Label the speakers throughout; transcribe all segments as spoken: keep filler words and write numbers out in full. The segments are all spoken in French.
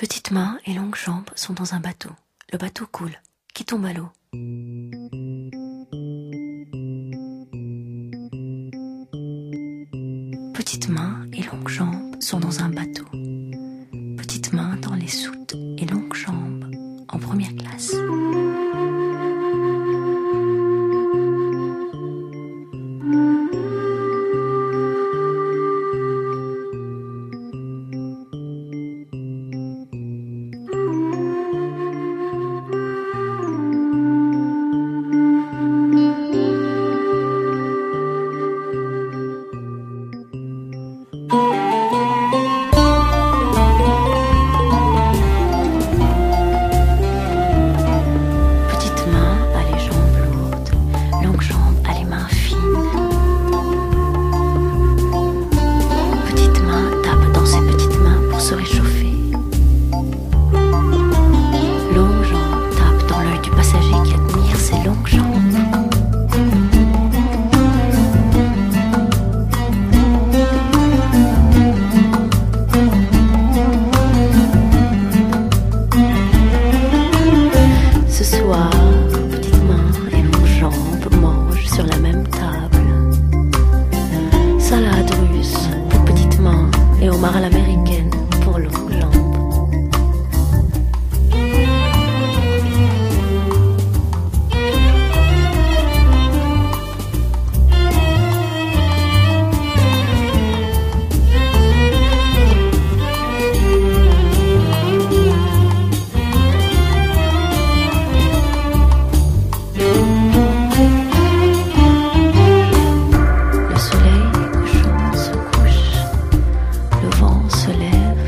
Speaker 1: Petites mains et longues jambes sont dans un bateau. Le bateau coule. Qui tombe à l'eau? Petites mains et longues jambes sont dans un bateau. Petites mains dans les soutes et longues jambes en première classe. À l'américaine pour longues jambes. Le soleil couchant se couche. Le vent se lève.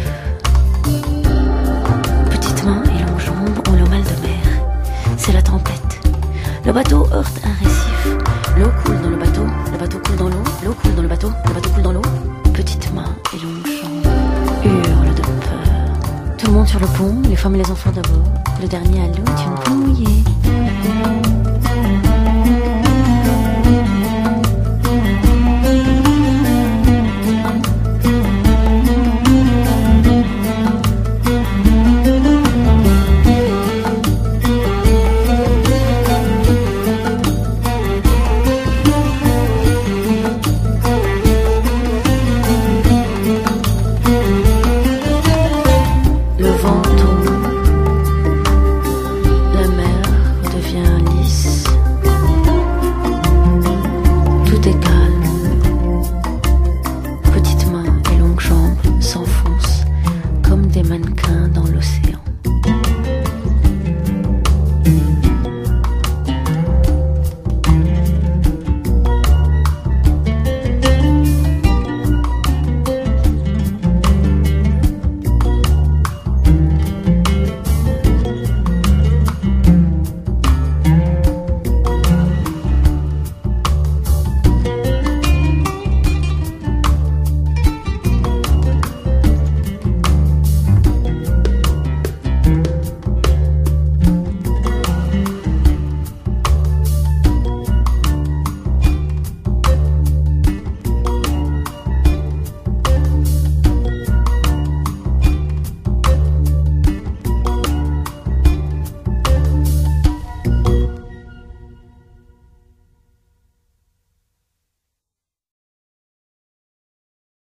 Speaker 1: Petites mains et longues jambes ont le mal de mer. C'est la tempête. Le bateau heurte un récif. L'eau coule dans le bateau. Le bateau coule dans l'eau. L'eau coule dans le bateau. Le bateau coule dans l'eau. Petites mains et longues jambes hurlent de peur. Tout le monde sur le pont, les femmes et les enfants d'abord. Le dernier à l'eau est une peau mouillée. Le vent